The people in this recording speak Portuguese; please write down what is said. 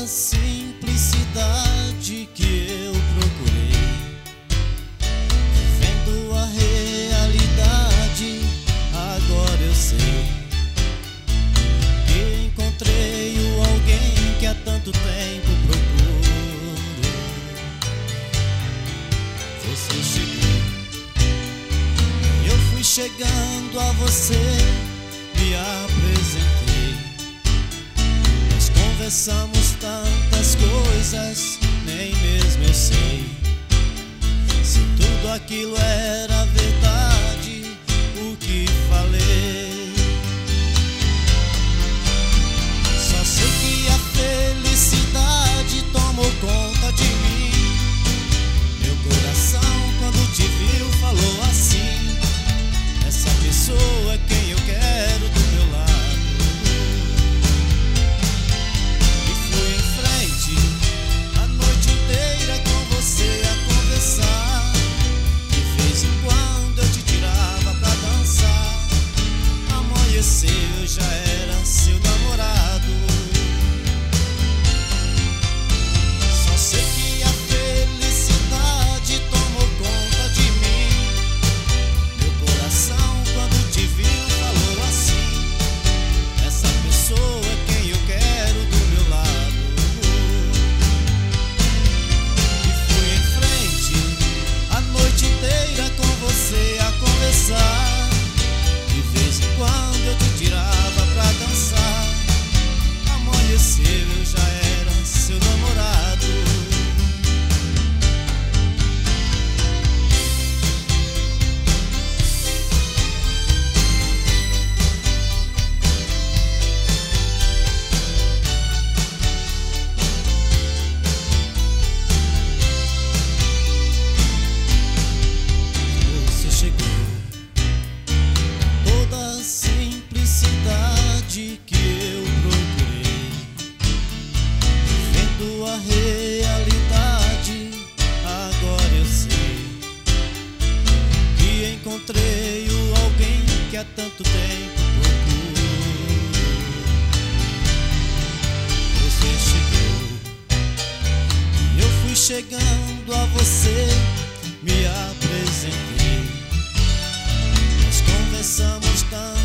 simplicidade que eu procurei, vivendo a realidade, agora eu sei que encontrei o alguém que há tanto tempo procuro. Você chegou, eu fui chegando a você, me apresentei, nós conversamos tantas coisas, nem mesmo eu sei se tudo aquilo era verdade, o que falei. Só sei que a felicidade tomou conta de mim. Meu coração, quando te viu, falou assim: essa pessoa é quem eu quero do meu lado. E fui em frente a noite inteira com você a conversar. De vez em quando eu te tirava pra dançar. Amanheceu, eu já era seu namorado. Só sei que a felicidade tomou conta de mim. Meu coração, quando te viu, falou assim: essa pessoa é quem eu quero do meu lado. E fui em frente a noite inteira com você a conversar. De vez em quando eu te tirava pra dançar. Amanheceu, eu já era seu namorado. Você chegou, toda a simplicidade que eu procurei, vendo a realidade, agora eu sei que encontrei o alguém que há tanto tempo procuro. Você chegou, e eu fui chegando a você, me apresentei, nós conversamos tanto